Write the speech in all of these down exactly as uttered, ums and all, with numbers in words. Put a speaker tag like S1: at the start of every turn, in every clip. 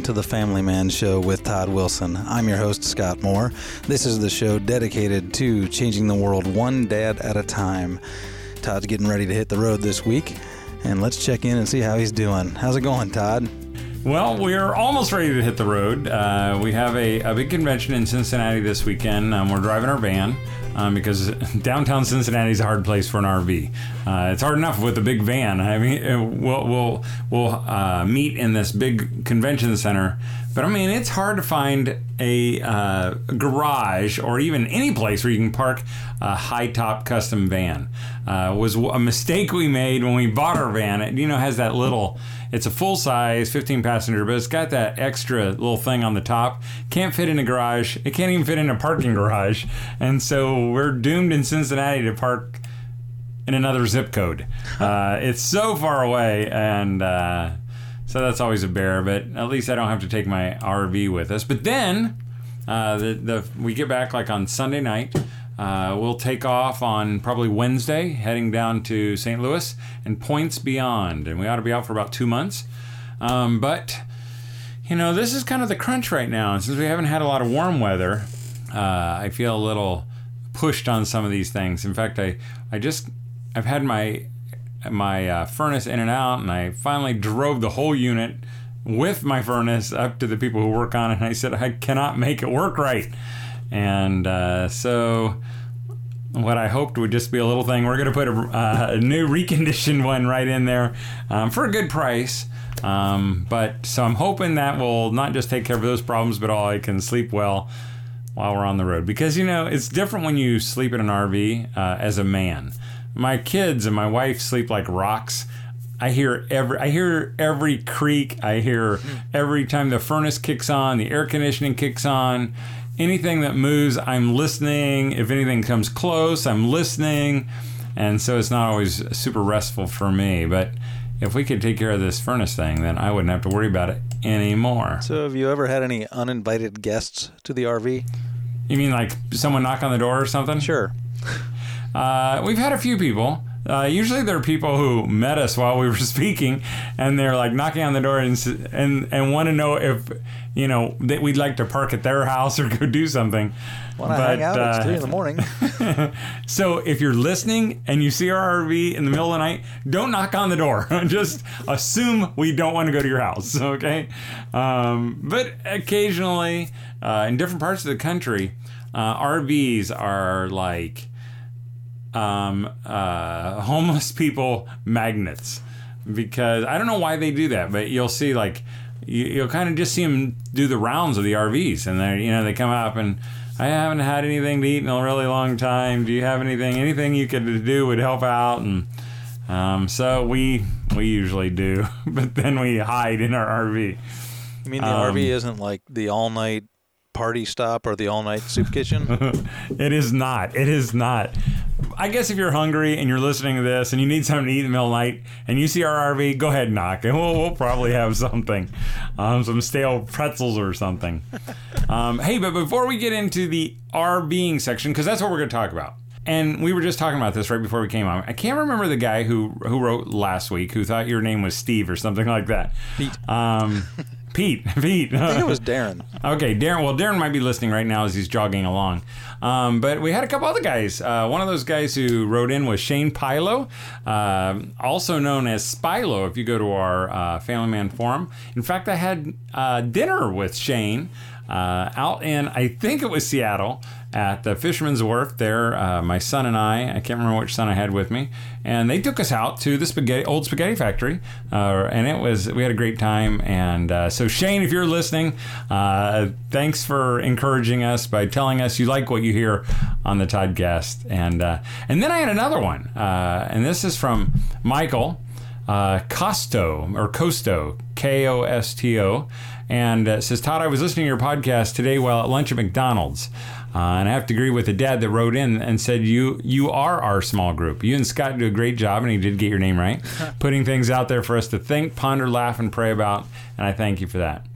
S1: to the Family Man Show with Todd Wilson. I'm your host, Scott Moore. This is the show dedicated to changing the world one dad at a time. Todd's getting ready to hit the road this week, and let's check in and see how he's doing. How's it going, Todd?
S2: Well, we're almost ready to hit the road. Uh, we have a, a big convention in Cincinnati this weekend. Um, we're driving our van um, because downtown Cincinnati is a hard place for an R V. Uh, it's hard enough with a big van. I mean, we'll we'll we'll uh, meet in this big convention center, but I mean, it's hard to find a uh, garage or even any place where you can park a high-top custom van. Uh, was a mistake we made when we bought our van. It, you know, has that little. It's a full-size fifteen passenger, but it's got that extra little thing on the top. Can't fit in a garage. It can't even fit in a parking garage. And so we're doomed in Cincinnati to park in another zip code. Uh, it's so far away, and uh, so that's always a bear. But at least I don't have to take my R V with us. But then uh, the, the we get back like on Sunday night. Uh, we'll take off on probably Wednesday, heading down to Saint Louis and points beyond. And we ought to be out for about two months. Um, but, you know, this is kind of the crunch right now. And since we haven't had a lot of warm weather, uh, I feel a little pushed on some of these things. In fact, I, I just, I've had my, my uh, furnace in and out, and I finally drove the whole unit with my furnace up to the people who work on it. And I said, I cannot make it work right. And uh, so what I hoped would just be a little thing, we're going to put a, uh, a new reconditioned one right in there um, for a good price. Um, but so I'm hoping that will not just take care of those problems, but all I can sleep well while we're on the road. Because, you know, it's different when you sleep in an R V uh, as a man. My kids and my wife sleep like rocks. I hear every I hear every creak. I hear every time the furnace kicks on, the air conditioning kicks on. Anything that moves, I'm listening. If anything comes close, I'm listening. And so it's not always super restful for me. But if we could take care of this furnace thing, then I wouldn't have to worry about it anymore.
S1: So have you ever had any uninvited guests to the R V?
S2: You mean like someone knock on the door or something?
S1: Sure.
S2: uh, we've had a few people. Uh, usually there are people who met us while we were speaking, and they're like knocking on the door and and, and want to know if, you know, that we'd like to park at their house or go do something.
S1: Want to hang out? Uh, it's three in the morning.
S2: So if you're listening and you see our R V in the middle of the night, don't knock on the door. Just assume we don't want to go to your house, okay? Um, but occasionally, uh, in different parts of the country, uh, R Vs are like... Um, uh, homeless people magnets, because I don't know why they do that, but you'll see like you, you'll kind of just see them do the rounds of the R Vs, and they you know they come up and I haven't had anything to eat in a really long time. Do you have anything? Anything you could do would help out, and um, so we we usually do, but then we hide in our R V.
S1: You mean the
S2: um,
S1: R V isn't like the all night party stop or the all night soup kitchen?
S2: It is not. It is not. I guess if you're hungry and you're listening to this and you need something to eat in the middle of the night and you see our R V, go ahead and knock. And we'll, we'll probably have something. Um, some stale pretzels or something. Um, hey, but before we get into the RVing section, because that's what we're going to talk about. And we were just talking about this right before we came on. I can't remember the guy who who wrote last week who thought your name was Steve or something like that.
S1: Pete.
S2: Um, Pete. Pete.
S1: I think it was Darren.
S2: Okay, Darren. Well, Darren might be listening right now as he's jogging along. Um, but we had a couple other guys. Uh, one of those guys who wrote in was Shane Pilo, uh, also known as Spilo if you go to our uh, Family Man forum. In fact, I had uh, dinner with Shane uh, out in, I think it was Seattle, at the Fisherman's Wharf there. Uh, my son and I, I can't remember which son I had with me, and they took us out to the spaghetti, old spaghetti factory, uh, and it was, we had a great time. And uh, so Shane, if you're listening, uh, thanks for encouraging us by telling us you like what you hear on the Toddcast. And uh, and then I had another one, uh, and this is from Michael uh, Costo, or Costo, K O S T O, and uh, says, Todd, I was listening to your podcast today while at lunch at McDonald's. Uh, and I have to agree with the dad that wrote in and said, you you are our small group. You and Scott do a great job, and he did get your name right, putting things out there for us to think, ponder, laugh, and pray about, and I thank you for that.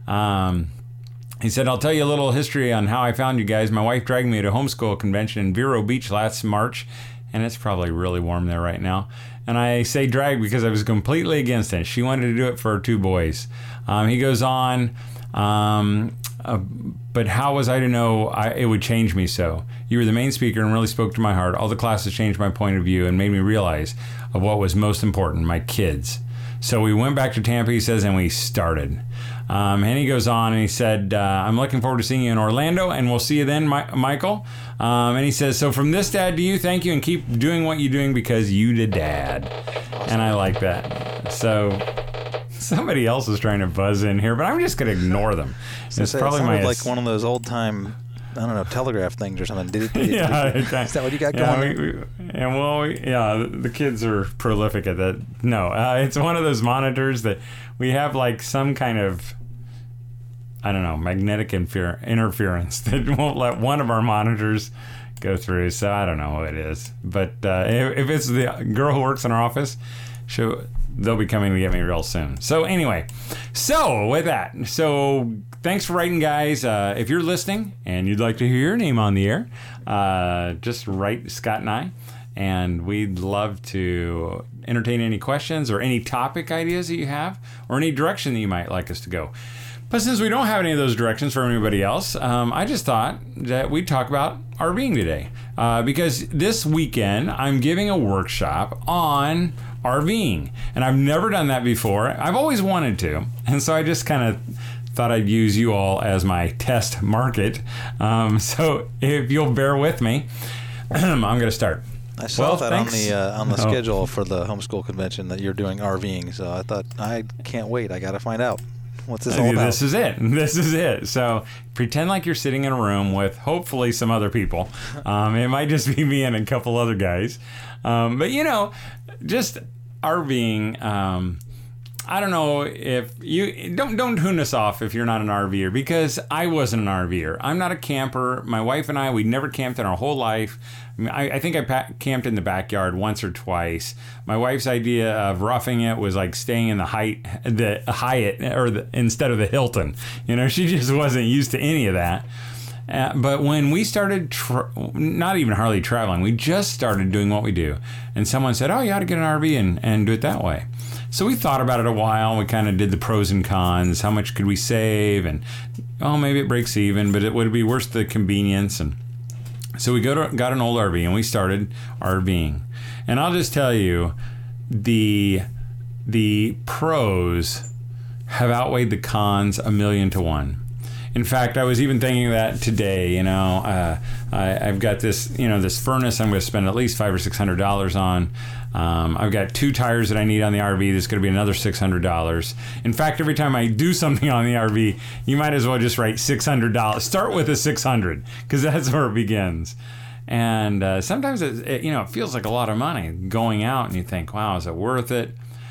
S2: Um, he said, I'll tell you a little history on how I found you guys. My wife dragged me to a homeschool convention in Vero Beach last March, and it's probably really warm there right now. And I say drag because I was completely against it. She wanted to do it for her two boys. Um, he goes on, um, uh, but how was I to know I, it would change me so? You were the main speaker and really spoke to my heart. All the classes changed my point of view and made me realize of what was most important, my kids. So we went back to Tampa, he says, and we started. Um, and he goes on and he said, uh, I'm looking forward to seeing you in Orlando, and we'll see you then, Mi- Michael. Um, and he says, so from this dad to you, thank you, and keep doing what you're doing because you did dad. And I like that. So somebody else is trying to buzz in here, but I'm just going to ignore them.
S1: So
S2: it's
S1: it
S2: probably my
S1: like one of those old time, I don't know, telegraph things or something. Did it? Did it
S2: yeah,
S1: did it, is that what you got
S2: yeah,
S1: going?
S2: We, we, and well, we, yeah, the, the kids are prolific at that. No, uh, it's one of those monitors that we have like some kind of, I don't know, magnetic infer- interference that won't let one of our monitors go through. So I don't know what it is. But uh, if, if it's the girl who works in our office, she'll, they'll be coming to get me real soon. So anyway, so with that, so thanks for writing, guys. Uh, if you're listening and you'd like to hear your name on the air, uh, just write Scott and I, and we'd love to entertain any questions or any topic ideas that you have or any direction that you might like us to go. But since we don't have any of those directions for anybody else, um, I just thought that we'd talk about RVing today. Uh, because this weekend, I'm giving a workshop on RVing. And I've never done that before. I've always wanted to. And so I just kind of thought I'd use you all as my test market. Um, so if you'll bear with me, I'm going to start.
S1: I saw
S2: well,
S1: that
S2: thanks.
S1: on the uh, on the
S2: oh.
S1: schedule for the homeschool convention that you're doing RVing. So I thought, I can't wait. I got to find out. What's this all about?
S2: This is it. This is it. So pretend like you're sitting in a room with hopefully some other people. Um, it might just be me and a couple other guys. Um, but, you know, just RVing, um, I don't know if you don't don't tune us off if you're not an RVer, because I wasn't an RVer. I'm not a camper. My wife and I, we never camped in our whole life. I, mean, I, I think I pa- camped in the backyard once or twice. My wife's idea of roughing it was like staying in the height, the Hyatt, or the, instead of the Hilton. You know, she just wasn't used to any of that. Uh, but when we started, tra- not even hardly traveling, we just started doing what we do. And someone said, oh, you ought to get an R V and, and do it that way. So we thought about it a while. We kind of did the pros and cons. How much could we save? And, oh, maybe it breaks even, but it would be worth the convenience. And so we go to, got an old R V and we started RVing. And I'll just tell you, the the pros have outweighed the cons a million to one. In fact, I was even thinking that today. You know, uh, I, I've got this, you know, this furnace I'm going to spend at least five or six hundred dollars on. Um, I've got two tires that I need on the R V. That's going to be another six hundred dollars. In fact, every time I do something on the R V, you might as well just write six hundred dollars. Start with a six hundred because that's where it begins. And uh, sometimes it, it, you know, it feels like a lot of money going out, and you think, wow, is it worth it?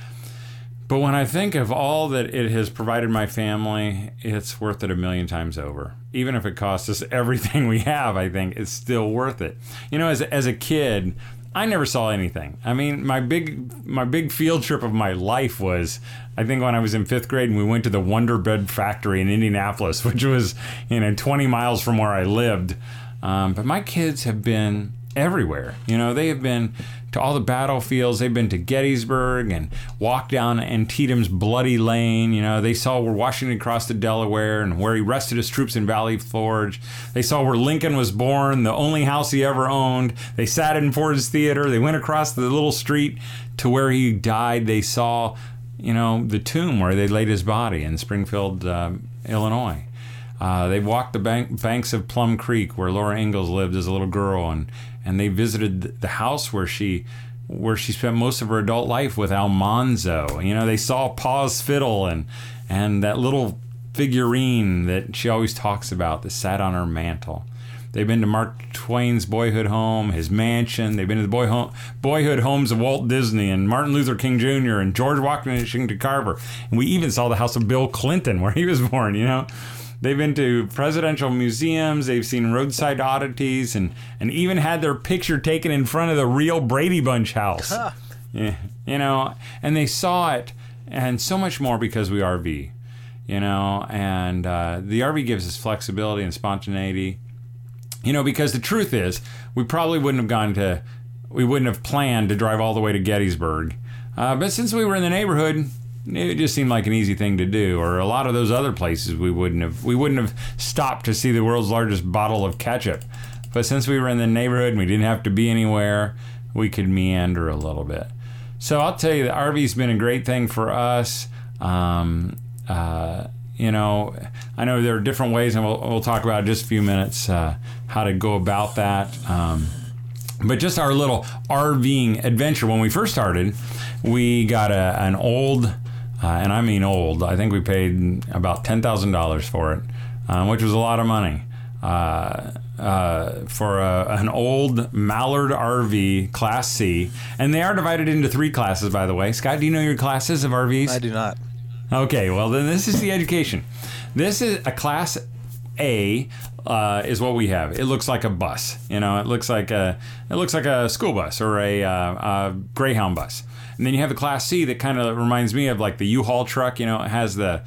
S2: But when I think of all that it has provided my family, it's worth it a million times over. Even if it costs us everything we have, I think it's still worth it. You know, as as a kid, I never saw anything. I mean, my big my big field trip of my life was, I think, when I was in fifth grade and we went to the Wonder Bread factory in Indianapolis, which was, you know, twenty miles from where I lived. Um, but my kids have been everywhere. You know, they have been to all the battlefields. They've been to Gettysburg and walked down Antietam's Bloody Lane. You know, they saw where Washington crossed the Delaware and where he rested his troops in Valley Forge. They saw where Lincoln was born, the only house he ever owned. They sat in Ford's Theater. They went across the little street to where he died. They saw, you know, the tomb where they laid his body in Springfield, uh, Illinois. Uh, they walked the bank, banks of Plum Creek where Laura Ingalls lived as a little girl, and, and they visited the house where she where she spent most of her adult life with Almanzo. You know, they saw Pa's fiddle and and that little figurine that she always talks about that sat on her mantle. They've been to Mark Twain's boyhood home, his mansion. They've been to the boy home, boyhood homes of Walt Disney and Martin Luther King Junior and George Washington Carver. And we even saw the house of Bill Clinton where he was born, you know. They've been to presidential museums. They've seen roadside oddities, and, and even had their picture taken in front of the real Brady Bunch house. Huh. Yeah, you know, and they saw it, and so much more because we R V, you know, and uh, the R V gives us flexibility and spontaneity, you know, because the truth is, we probably wouldn't have gone to we wouldn't have planned to drive all the way to Gettysburg. Uh, but since we were in the neighborhood, it just seemed like an easy thing to do. Or a lot of those other places, we wouldn't have we wouldn't have stopped to see the world's largest bottle of ketchup. But since we were in the neighborhood and we didn't have to be anywhere, we could meander a little bit. So I'll tell you, the R V's been a great thing for us. Um, uh, you know, I know there are different ways, and we'll, we'll talk about in just a few minutes uh, how to go about that. Um, but just our little RVing adventure. When we first started, we got a, an old, uh, and I mean old, I think we paid about ten thousand dollars for it, um, which was a lot of money. Uh, uh, for a, an old Mallard R V Class C. And they are divided into three classes, by the way. Scott, do you know your classes of R Vs?
S1: I do not.
S2: Okay, well, then this is the education. This is a Class A, uh, is what we have. It looks like a bus. You know, it looks like a it looks like a school bus or a, uh, a Greyhound bus. And then you have the Class C that kind of reminds me of like the U-Haul truck. You know, it has the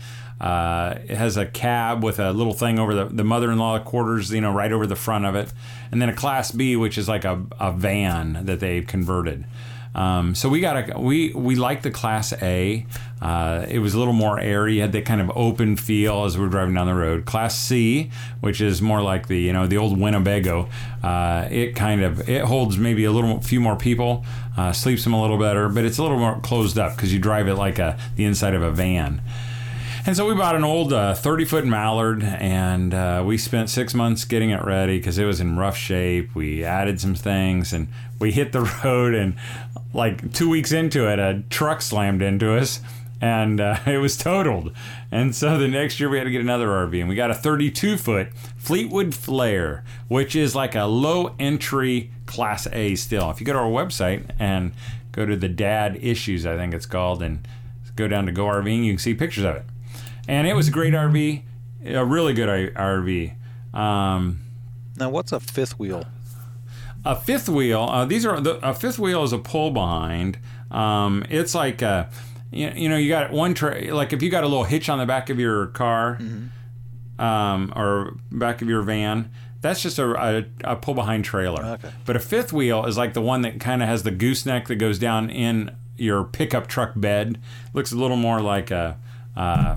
S2: uh, it has a cab with a little thing over the, the mother-in-law quarters, you know, right over the front of it. And then a Class B, which is like a, a van that they've converted. Um, so we got a we we like the Class A. Uh, it was a little more airy. You had that kind of open feel as we were driving down the road. Class C, which is more like the you know the old Winnebago. Uh, it kind of it holds maybe a little few more people, uh, sleeps them a little better, but it's a little more closed up because you drive it like a the inside of a van. And so we bought an old uh, thirty-foot Mallard, and uh, we spent six months getting it ready because it was in rough shape. We added some things, and we hit the road, and like two weeks into it, a truck slammed into us, and uh, it was totaled. And so the next year we had to get another R V, and we got a thirty-two-foot Fleetwood Flare, which is like a low-entry Class A still. If you go to our website and go to the Dad Issues, I think it's called, and go down to Go RVing, you can see pictures of it. And it was a great R V, a really good R V. Um,
S1: now, what's a fifth wheel?
S2: A fifth wheel. Uh, these are the, a fifth wheel is a pull behind. Um, it's like a, you, you know, you got one tra- like if you got a little hitch on the back of your car, mm-hmm. um, or back of your van. That's just a, a, a pull behind trailer.
S1: Okay.
S2: But a fifth wheel is like the one that kind of has the gooseneck that goes down in your pickup truck bed. Looks a little more like a. Uh,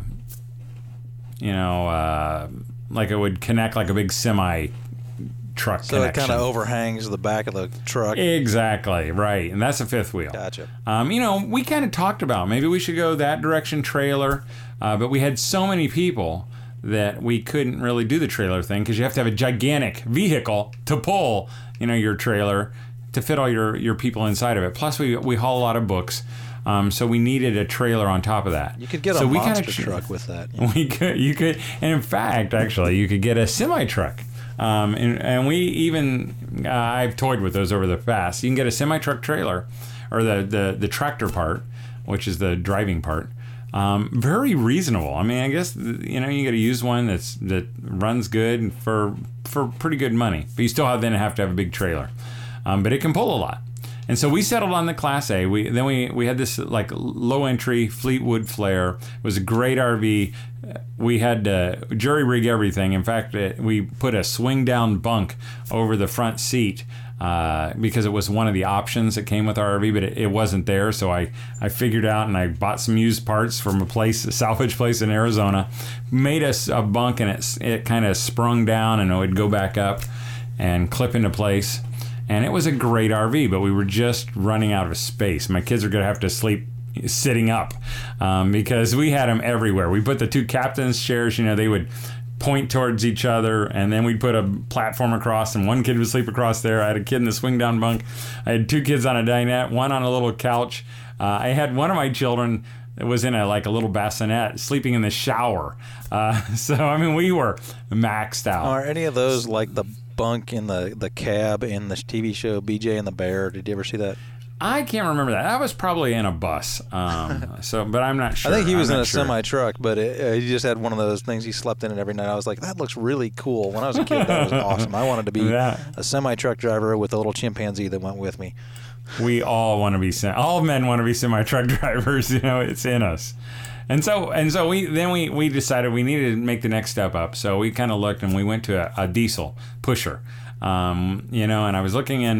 S2: You know, uh, like it would connect like a big semi truck
S1: so
S2: connection.
S1: it kind of overhangs the back of the truck.
S2: Exactly, right. And that's a fifth wheel.
S1: Gotcha.
S2: Um, you know, we kind of talked about maybe we should go that direction trailer, uh, but we had so many people that we couldn't really do the trailer thing because you have to have a gigantic vehicle to pull, you know, your trailer to fit all your, your people inside of it. Plus, we we haul a lot of books. Um, so we needed a trailer on top of that.
S1: You could get
S2: so
S1: a
S2: we
S1: monster
S2: kinda,
S1: truck with that. You know?
S2: We could, you could, and in fact, actually, you could get a semi truck. Um, and, and we even, uh, I've toyed with those over the past. You can get a semi truck trailer, or the, the the tractor part, which is the driving part. Um, very reasonable. I mean, I guess you know you got to use one that's that runs good for for pretty good money, but you still have then have to have a big trailer. Um, but it can pull a lot. And so we settled on the Class A. We then we we had this like low entry Fleetwood Flare. It was a great R V. We had to jury rig everything. In fact, it, we put a swing down bunk over the front seat uh, because it was one of the options that came with our R V, but it, it wasn't there. So I, I figured out and I bought some used parts from a place, a salvage place in Arizona, made us a bunk, and it it kind of sprung down and it would go back up and clip into place. And it was a great R V, but we were just running out of space. My kids are going to have to sleep sitting up um, because we had them everywhere. We put the two captain's chairs, you know, they would point towards each other, and then we'd put a platform across, and one kid would sleep across there. I had a kid in the swing down bunk. I had two kids on a dinette, one on a little couch. Uh, I had one of my children that was in a like a little bassinet sleeping in the shower. Uh, so, I mean, we were maxed out.
S1: Are any of those like the bunk in the, the cab in the T V show B J and the Bear? Did you ever see that?
S2: I can't remember that. That was probably in a bus. Um, so, but I'm not sure.
S1: I think he was
S2: I'm
S1: in a
S2: sure.
S1: semi truck, but it, uh, he just had one of those things. He slept in it every night. I was like, that looks really cool. When I was a kid, that was awesome. I wanted to be
S2: Yeah.
S1: a semi truck driver with a little chimpanzee that went with me.
S2: We all want to be sem- all men want to be semi truck drivers. You know, it's in us. And so and so we then we, we decided we needed to make the next step up. So we kind of looked and we went to a, a diesel pusher. Um, you know, and I was looking in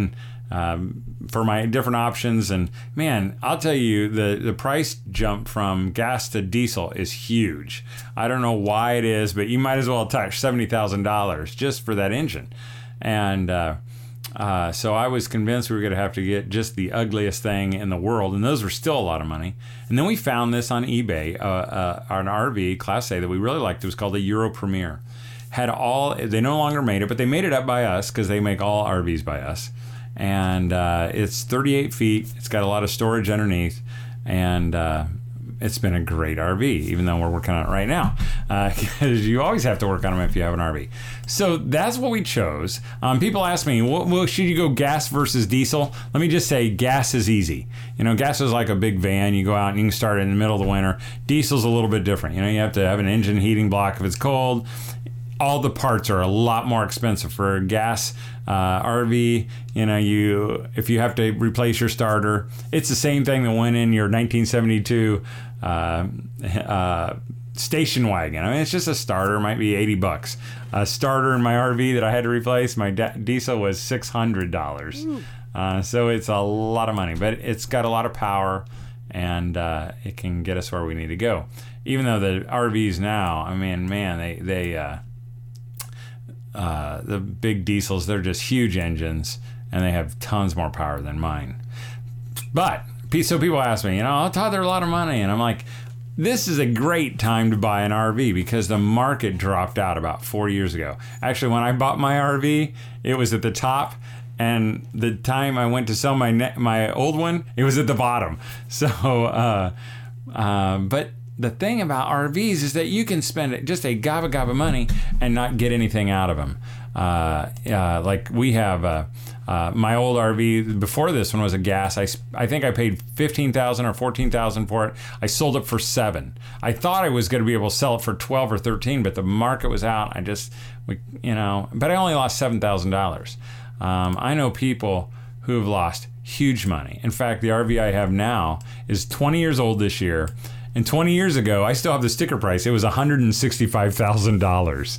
S2: um, for my different options. And man, I'll tell you, the, the price jump from gas to diesel is huge. I don't know why it is, but you might as well touch seventy thousand dollars just for that engine. And uh, uh, so I was convinced we were going to have to get just the ugliest thing in the world, and those were still a lot of money. And then we found this on eBay, uh, uh, an R V, Class A, that we really liked. It was called the Euro Premier. Had all, they no longer made it, but they made it up by us because they make all R Vs by us. And uh, it's thirty-eight feet. It's got a lot of storage underneath, and uh, it's been a great R V, even though we're working on it right now, because uh, you always have to work on them if you have an R V. So that's what we chose. Um, people ask me, well, well, should you go gas versus diesel? Let me just say, gas is easy. You know, gas is like a big van. You go out and you can start it in the middle of the winter. Diesel's a little bit different. You know, you have to have an engine heating block if it's cold. All the parts are a lot more expensive for a gas uh, R V. You know, you if you have to replace your starter, it's the same thing that went in your nineteen seventy-two uh, uh, station wagon. I mean, it's just a starter, might be eighty bucks. A starter in my R V that I had to replace, my da- diesel was six hundred dollars. Uh, so it's a lot of money, but it's got a lot of power, and uh, it can get us where we need to go. Even though the R Vs now, I mean, man, they they. Uh, Uh, the big diesels, they're just huge engines, and they have tons more power than mine. But so people ask me, you know, oh, Todd, they're a lot of money, and I'm like, this is a great time to buy an R V because the market dropped out about four years ago. Actually, when I bought my R V, it was at the top, and the time I went to sell my ne- my old one, it was at the bottom. So, uh, uh, but. The thing about R Vs is that you can spend just a gobba gobba money and not get anything out of them. Uh, uh, like we have uh, uh, my old R V before this one was a gas. I, I think I paid fifteen thousand dollars or fourteen thousand dollars for it. I sold it for seven. I thought I was going to be able to sell it for twelve or thirteen, but the market was out. I just, we, you know, but I only lost seven thousand dollars. Um, I know people who have lost huge money. In fact, the R V I have now is twenty years old this year. And twenty years ago, I still have the sticker price. It was one hundred sixty-five thousand dollars.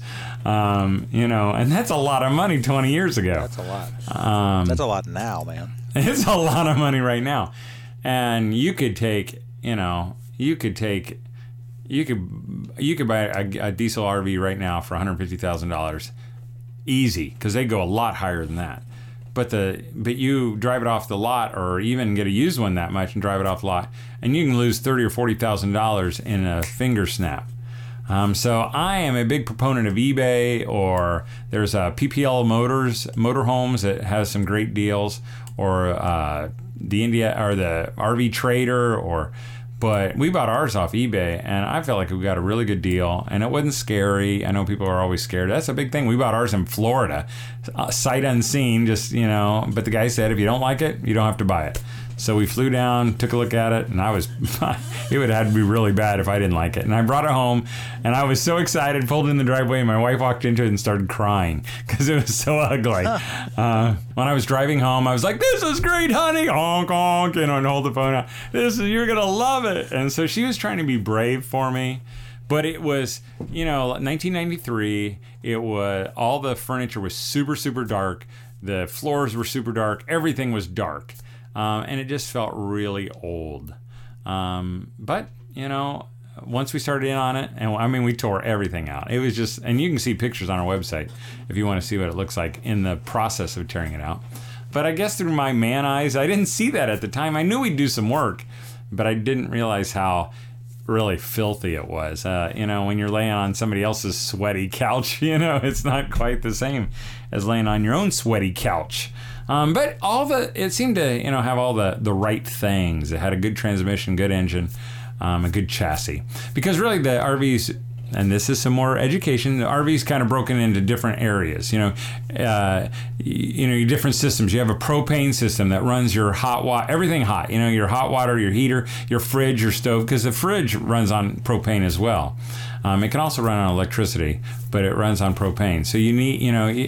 S2: Um, you know, and that's a lot of money twenty years ago.
S1: That's a lot.
S2: Um,
S1: that's a lot now, man.
S2: It's a lot of money right now. And you could take, you know, you could take, you could, you could buy a, a diesel R V right now for one hundred fifty thousand dollars. Easy, because they go a lot higher than that. But the but you drive it off the lot, or even get a used one that much and drive it off the lot, and you can lose thirty or forty thousand dollars in a finger snap. Um, so I am a big proponent of eBay, or there's uh, P P L Motors Motorhomes that has some great deals, or uh, the India or the R V Trader, or. But we bought ours off eBay, and I felt like we got a really good deal, and it wasn't scary. I know people are always scared. That's a big thing. We bought ours in Florida, uh, sight unseen, just, you know. But the guy said, if you don't like it, you don't have to buy it. So we flew down, took a look at it, and I was, it would have had to be really bad if I didn't like it. And I brought it home, and I was so excited, pulled in the driveway, and my wife walked into it and started crying because it was so ugly. Uh, when I was driving home, I was like, this is great, honey, honk, honk, you know, and hold the phone out. This is, you're going to love it. And so she was trying to be brave for me. But it was, you know, nineteen ninety-three, it was, all the furniture was super, super dark. The floors were super dark. Everything was dark. Um, and it just felt really old. Um, but, you know, once we started in on it, and I mean, we tore everything out. It was just, and you can see pictures on our website if you want to see what it looks like in the process of tearing it out. But I guess through my man eyes, I didn't see that at the time. I knew we'd do some work, but I didn't realize how really filthy it was. Uh, you know, when you're laying on somebody else's sweaty couch, you know, it's not quite the same as laying on your own sweaty couch. Um, but all the, it seemed to, you know, have all the, the right things. It had a good transmission, good engine, um, a good chassis. Because really the R Vs, and this is some more education, the R Vs kind of broken into different areas. You know, uh, you know, your different systems. You have a propane system that runs your hot water, everything hot. You know, your hot water, your heater, your fridge, your stove, because the fridge runs on propane as well. Um, it can also run on electricity, but it runs on propane. So you need, you know, you,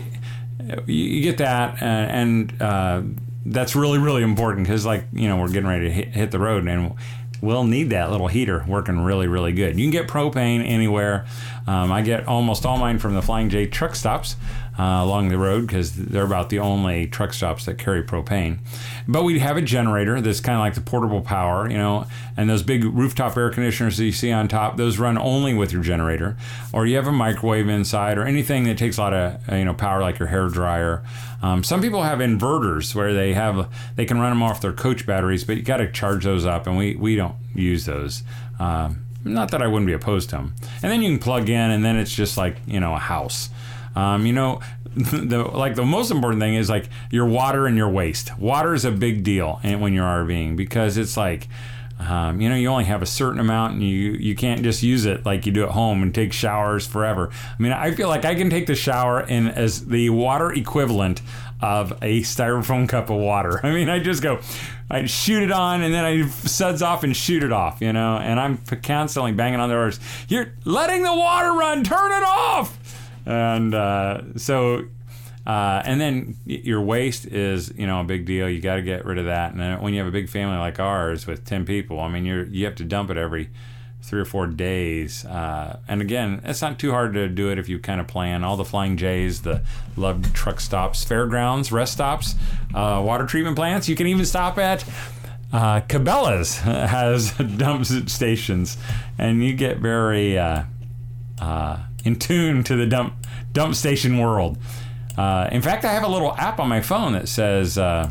S2: you get that, and, and uh, that's really, really important because, like, you know, we're getting ready to hit, hit the road, and will need that little heater working really, really good. You can get propane anywhere. Um, I get almost all mine from the Flying J truck stops uh, along the road because they're about the only truck stops that carry propane. But we have a generator that's kind of like the portable power, you know, and those big rooftop air conditioners that you see on top, those run only with your generator. Or you have a microwave inside or anything that takes a lot of, you know, power like your hair dryer. Um, some people have inverters where they have they can run them off their coach batteries, but you got to charge those up, and we, we don't use those. Um, not that I wouldn't be opposed to them. And then you can plug in, and then it's just like, you know, a house. Um, you know, the like the most important thing is like your water and your waste. Water is a big deal when you're RVing because it's like, um, you know, you only have a certain amount and you, you can't just use it like you do at home and take showers forever. I mean, I feel like I can take the shower in as the water equivalent of a styrofoam cup of water. I mean, I just go, I shoot it on and then I suds off and shoot it off, you know, and I'm constantly banging on the doors. You're letting the water run, turn it off. And uh, so, uh, and then your waste is, you know, a big deal. You got to get rid of that. And then when you have a big family like ours with ten people, I mean, you're, you have to dump it every three or four days. Uh, and again, it's not too hard to do it if you kind of plan. All the Flying J's, the Love truck stops, fairgrounds, rest stops, uh, water treatment plants. You can even stop at uh, Cabela's has dump stations, and you get very uh, uh, in tune to the dump dump station world. Uh, in fact, I have a little app on my phone that says uh,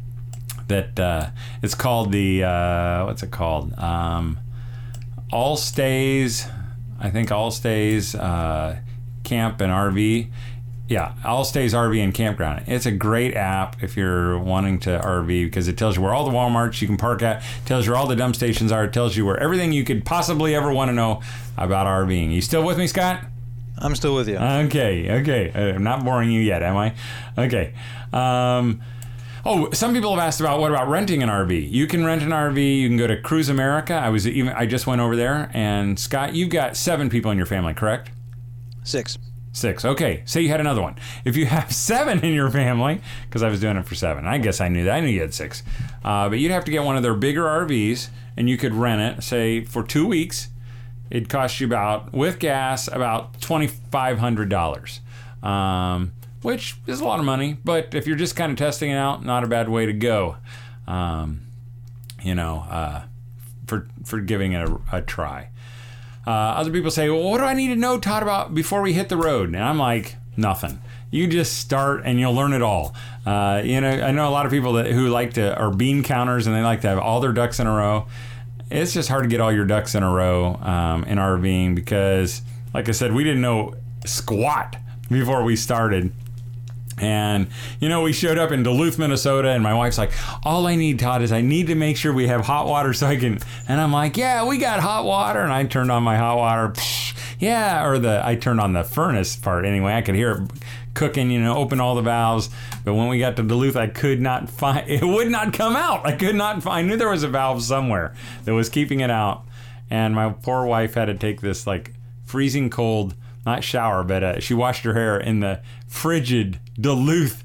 S2: that uh, it's called the uh, what's it called? Um, All Stays, I think All Stays uh, Camp and R V. Yeah, All Stays R V and Campground. It's a great app if you're wanting to R V because it tells you where all the Walmarts you can park at, tells you where all the dump stations are, it tells you where everything you could possibly ever want to know about RVing. You still with me, Scott?
S1: I'm still with you.
S2: Okay, okay. I'm not boring you yet, am I? Okay. Um, oh, some people have asked about what about renting an R V? You can rent an R V. You can go to Cruise America. I was even. I just went over there, and Scott, you've got seven people in your family, correct?
S1: Six.
S2: Six. Okay. Say you had another one. If you have seven in your family, because I was doing it for seven, I guess I knew that. I knew you had six. Uh, but you'd have to get one of their bigger R Vs, and you could rent it, say, for two weeks. It'd cost you about, with gas, about twenty-five hundred dollars, um, which is a lot of money. But if you're just kind of testing it out, not a bad way to go, um, you know, uh, for for giving it a, a try. Uh, other people say, well, what do I need to know, Todd, about before we hit the road? And I'm like, nothing. You just start and you'll learn it all. Uh, you know, I know a lot of people that who like to are bean counters and they like to have all their ducks in a row. It's just hard to get all your ducks in a row um, in RVing because, like I said, we didn't know squat before we started. And, you know, we showed up in Duluth, Minnesota, and my wife's like, all I need, Todd, is I need to make sure we have hot water so I can... And I'm like, yeah, we got hot water. And I turned on my hot water. Psh, yeah, or the I turned on the furnace part anyway. I could hear it cooking, you know, open all the valves. But when we got to Duluth, I could not find... It would not come out. I could not find... I knew there was a valve somewhere that was keeping it out. And my poor wife had to take this, like, freezing cold... Not shower, but uh, she washed her hair in the frigid Duluth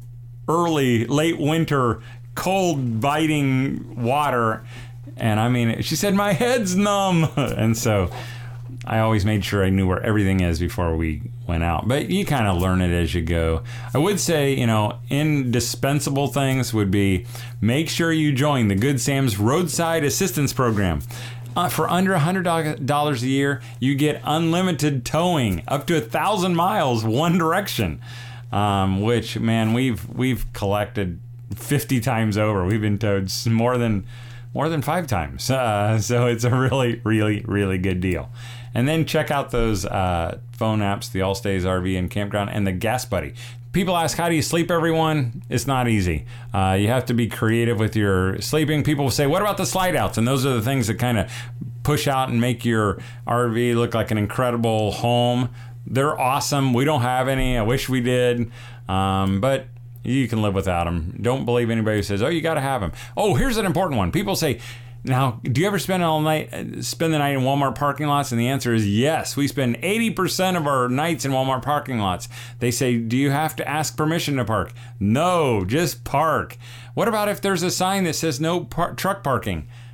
S2: early, late winter, cold, biting water. And I mean, she said, my head's numb. And so I always made sure I knew where everything is before we went out. But you kind of learn it as you go. I would say, you know, indispensable things would be make sure you join the Good Sam's Roadside Assistance Program. Uh, for under one hundred dollars a year, you get unlimited towing up to one thousand miles one direction, um, which, man, we've we've collected fifty times over. We've been towed more than more than five times. Uh, so it's a really, really, really good deal. And then check out those uh, phone apps, the All Stays R V and Campground, and the Gas Buddy. People ask, how do you sleep, everyone? It's not easy. Uh, you have to be creative with your sleeping. People will say, what about the slide outs? And those are the things that kind of push out and make your R V look like an incredible home. They're awesome. We don't have any. I wish we did. Um, but you can live without them. Don't believe anybody who says, oh, you got to have them. Oh, here's an important one. People say, now, do you ever spend all night, spend the night in Walmart parking lots? And the answer is yes. We spend eighty percent of our nights in Walmart parking lots. They say, do you have to ask permission to park? No, just park. What about if there's a sign that says no par- truck parking?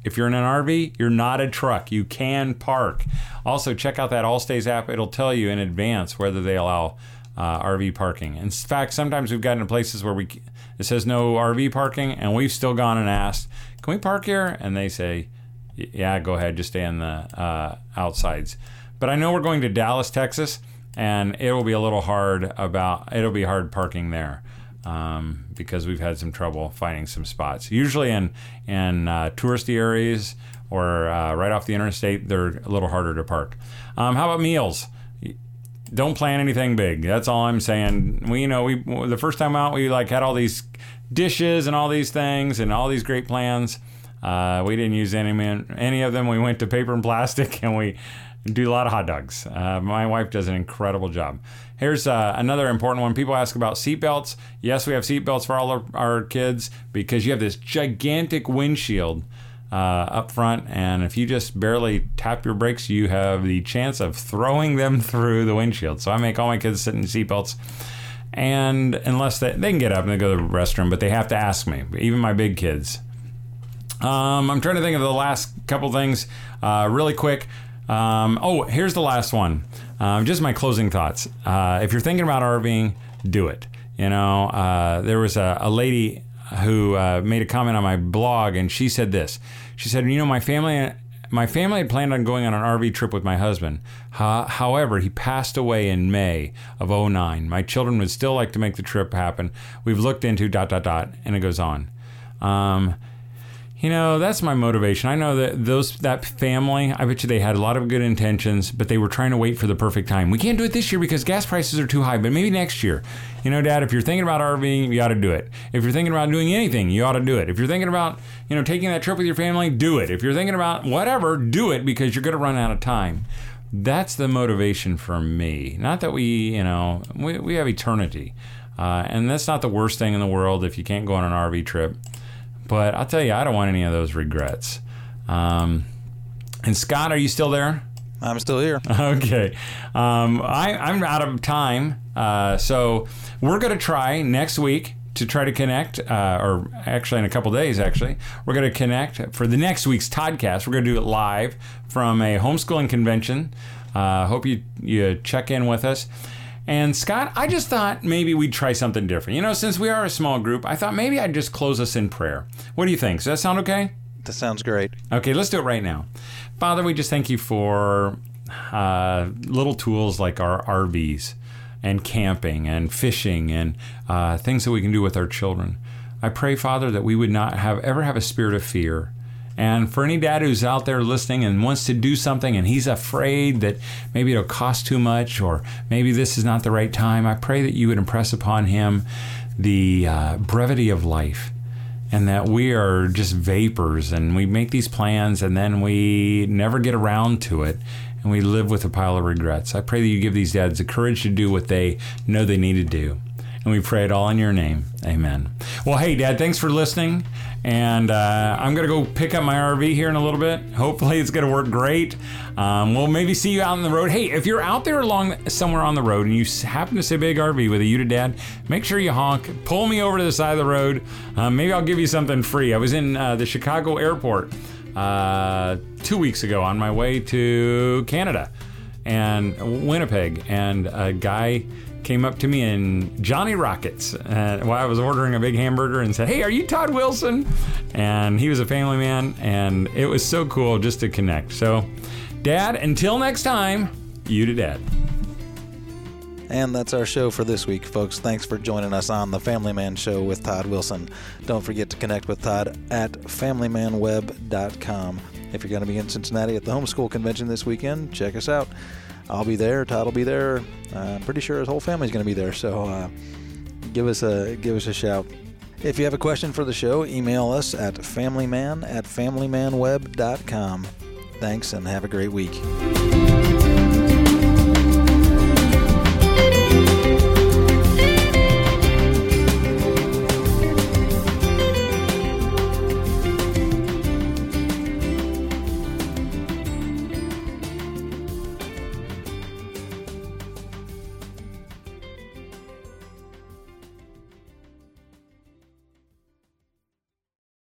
S2: If you're in an R V, you're not a truck. You can park. Also, check out that Allstays app. It'll tell you in advance whether they allow uh, R V parking. In fact, sometimes we've gotten to places where we it says no R V parking, and we've still gone and asked, can we park here? And they say, yeah, go ahead, just stay on the uh, outsides. But I know we're going to Dallas, Texas, and it will be a little hard about, it'll be hard parking there um, because we've had some trouble finding some spots. Usually in, in uh, touristy areas or uh, right off the interstate, they're a little harder to park. Um, how about meals? Don't plan anything big. That's all I'm saying. We, you know, we the first time out, we like had all these dishes and all these things and all these great plans. Uh, we didn't use any any of them. We went to paper and plastic, and we do a lot of hot dogs. Uh, my wife does an incredible job. Here's uh, another important one. People ask about seatbelts. Yes, we have seatbelts for all of our kids because you have this gigantic windshield uh, up front, and if you just barely tap your brakes, you have the chance of throwing them through the windshield. So I make all my kids sit in seatbelts, and unless they, they can get up and they go to the restroom, but they have to ask me, even my big kids. Um, I'm trying to think of the last couple things uh, really quick. Um, oh, here's the last one. Um, just my closing thoughts. Uh, if you're thinking about RVing, do it. You know, uh, there was a, a lady who uh, made a comment on my blog, and she said this. She said, you know, my family... My family had planned on going on an R V trip with my husband. Uh, however, he passed away in May of oh nine. My children would still like to make the trip happen. We've looked into dot, dot, dot, and it goes on. Um, you know, that's my motivation. I know that those that family, I bet you they had a lot of good intentions, but they were trying to wait for the perfect time. We can't do it this year because gas prices are too high, but maybe next year. You know, Dad, if you're thinking about RVing, you ought to do it. If you're thinking about doing anything, you ought to do it. If you're thinking about, you know, taking that trip with your family, do it. If you're thinking about whatever, do it because you're going to run out of time. That's the motivation for me. Not that we, you know, we, we have eternity. Uh, and that's not the worst thing in the world if you can't go on an R V trip. But I'll tell you, I don't want any of those regrets. Um, and Scott, are you still there?
S1: I'm still here.
S2: Okay. Um, I, I'm out of time. Uh, so we're going to try next week to try to connect, uh, or actually in a couple days, actually. We're going to connect for the next week's Toddcast. We're going to do it live from a homeschooling convention. I uh, hope you, you check in with us. And Scott, I just thought maybe we'd try something different. You know, since we are a small group, I thought maybe I'd just close us in prayer. What do you think? Does that sound okay?
S1: That sounds great.
S2: Okay, let's do it right now. Father, we just thank you for uh, little tools like our R Vs and camping and fishing and uh, things that we can do with our children. I pray, Father, that we would not have ever have a spirit of fear. And for any dad who's out there listening and wants to do something and he's afraid that maybe it'll cost too much or maybe this is not the right time, I pray that you would impress upon him the uh, brevity of life and that we are just vapors and we make these plans and then we never get around to it and we live with a pile of regrets. I pray that you give these dads the courage to do what they know they need to do. And we pray it all in your name. Amen. Well, hey, Dad, thanks for listening. And uh, I'm going to go pick up my R V here in a little bit. Hopefully it's going to work great. Um, we'll maybe see you out on the road. Hey, if you're out there along somewhere on the road and you happen to see a big R V with a you to Dad, make sure you honk. Pull me over to the side of the road. Uh, maybe I'll give you something free. I was in uh, the Chicago airport uh, two weeks ago on my way to Canada and Winnipeg. And a guy came up to me in Johnny Rockets uh, while I was ordering a big hamburger and said, "Hey, are you Todd Wilson?" And he was a family man, and it was so cool just to connect. So, Dad, until next time, you to Dad.
S1: And that's our show for this week, folks. Thanks for joining us on the Family Man Show with Todd Wilson. Don't forget to connect with Todd at family man web dot com. If you're going to be in Cincinnati at the homeschool convention this weekend, check us out. I'll be there. Todd will be there. Uh, I'm pretty sure his whole family's going to be there. So uh, give us a give us a shout. If you have a question for the show, email us at familyman at family man web dot com. Thanks and have a great week.